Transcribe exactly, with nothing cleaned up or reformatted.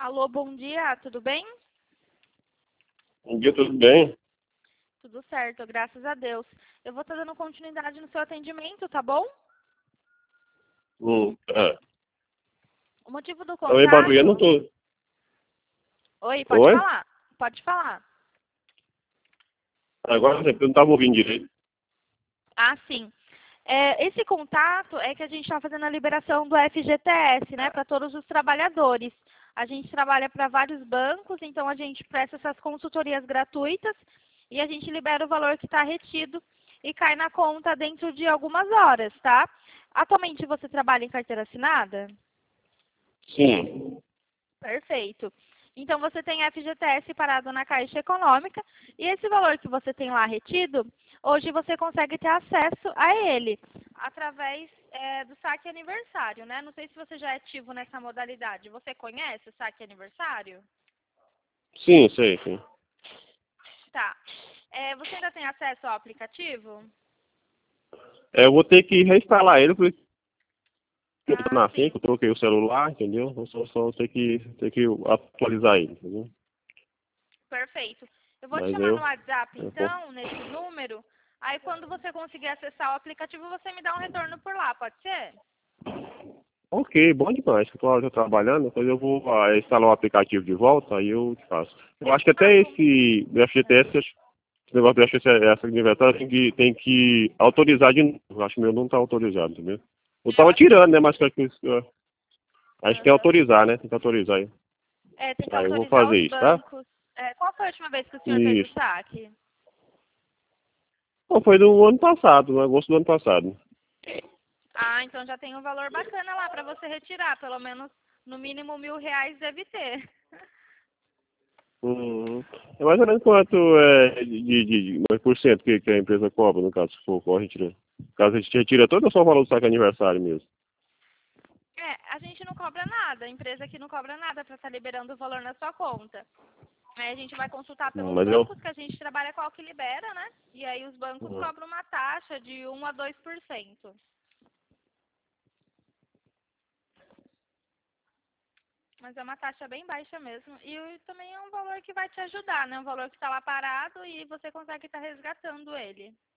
Alô, bom dia, tudo bem? Bom dia, tudo bem? Tudo certo, graças a Deus. Eu vou estar dando continuidade no seu atendimento, tá bom? Hum, tá. O motivo do Também barulhando, contato... tô. Oi, pode Oi? falar. Pode falar. Agora eu não estava ouvindo direito. Ah, sim. É, esse contato é que a gente está fazendo a liberação do F G T S, né, para todos os trabalhadores. A gente trabalha para vários bancos, então a gente presta essas consultorias gratuitas e a gente libera o valor que está retido e cai na conta dentro de algumas horas, tá? Atualmente você trabalha em carteira assinada? Sim. Perfeito. Então você tem F G T S parado na Caixa Econômica e esse valor que você tem lá retido, hoje você consegue ter acesso a ele através é, do saque aniversário, né? Não sei se você já é ativo nessa modalidade. Você conhece o saque aniversário? Sim, sei, sim. Tá. É, você ainda tem acesso ao aplicativo? É, eu vou ter que reinstalar ele, porque eu tô Ah, na senha, sim. que eu troquei o celular, entendeu? Eu só, só ter que, ter que atualizar ele, entendeu? Perfeito. Eu vou te Mas chamar no eu, WhatsApp, eu vou- então, nesse número. Aí, quando você conseguir acessar o aplicativo, você me dá um retorno por lá, pode ser? Ok, bom demais. Eu tô, tô trabalhando, depois eu vou ah, instalar o aplicativo de volta, aí eu te faço. Eu acho que Ah, até com... esse do F G T S, esse negócio do F G T S, essa aniversário, tem que, tem que autorizar de novo. Eu acho que o meu não tá autorizado, entendeu? Eu tava Ah, sim. tirando, né? Mas acho que eu- acho que tem que Aham. autorizar, né? Tem que autorizar aí. É, tem que Aí eu vou autorizar fazer os isso, tá? bancos. É, qual foi a última vez que o senhor fez o Isso. saque? Bom, foi do ano passado, no agosto do ano passado. Ah, então já tem um valor bacana lá para você retirar. Pelo menos, no mínimo, mil reais deve ter. Uhum. É mais ou menos quanto é de, de, de, de por cento que, que a empresa cobra, no caso, se for, for retirar. Caso a gente retira todo ou só o valor do saque aniversário mesmo? É, a gente não cobra nada. A empresa aqui não cobra nada para estar liberando o valor na sua conta. Aí a gente vai consultar Hum, pelos Mas eu. bancos, que a gente trabalha com o que libera, né? E aí os bancos Uhum. cobram uma taxa de um a dois por cento. Mas é uma taxa bem baixa mesmo. E também é um valor que vai te ajudar, né? Um valor que está lá parado e você consegue estar resgatando ele.